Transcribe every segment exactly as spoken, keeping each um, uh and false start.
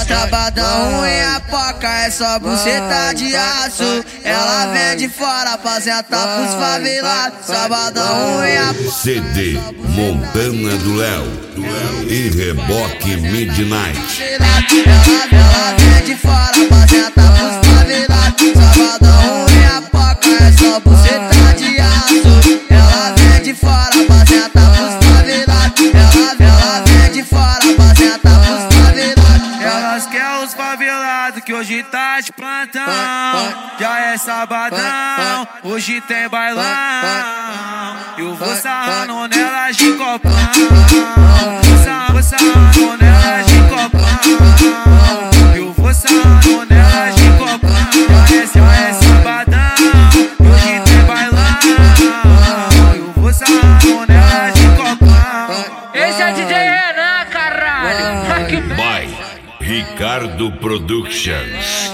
Sabadão e a Poca é só buceta de aço. Ela vem de fora, apresentar pros favelados. Sabadão e a Poca. C D Montana do Léo e Reboque Midnight. Ela, ela vem de fora, apresentar pros favelados. Sabadão e a Poca é só buceta de aço. Ela vem de fora, apresentar pros favelados. Ela, ela vem de fora, apresentar pros favelados. Elas querem os favelados que hoje tá de plantão. Já é sabadão, hoje tem bailão. Eu vou sarrando nelas de copão. Vou sarrando nelas de copão. Eu vou sarrando nelas de copão. Já é sabadão, hoje tem bailão. Eu vou sarrando nelas de copão. Esse é D J Renan, caralho. By Ricardo Productions.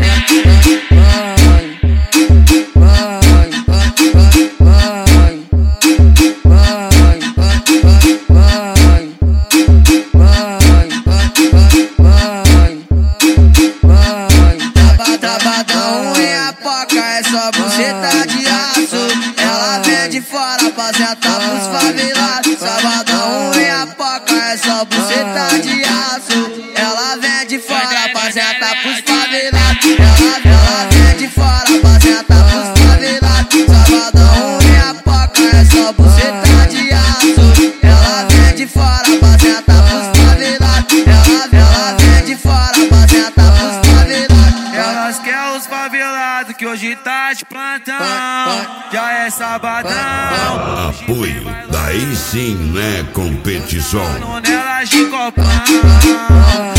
Sabadão e a Poca é só buceta de aço. Ela vem de fora, apresentar pros favelados. Sabadão e a Poca é só buceta de aço. Ela vem de fora, apresentar pros favelados. Ela, ela vem de fora, apresentar pros favelados. Sabadão e a Poca é só buceta de aço. Ela vem de fora, apresentar pros favelados. Ela, ela vem de fora, apresentar pros favelados. Elas querem os favelados que hoje tá de plantão. Já é sabadão. Apoio, daí sim, né, competição. Nelas de copão.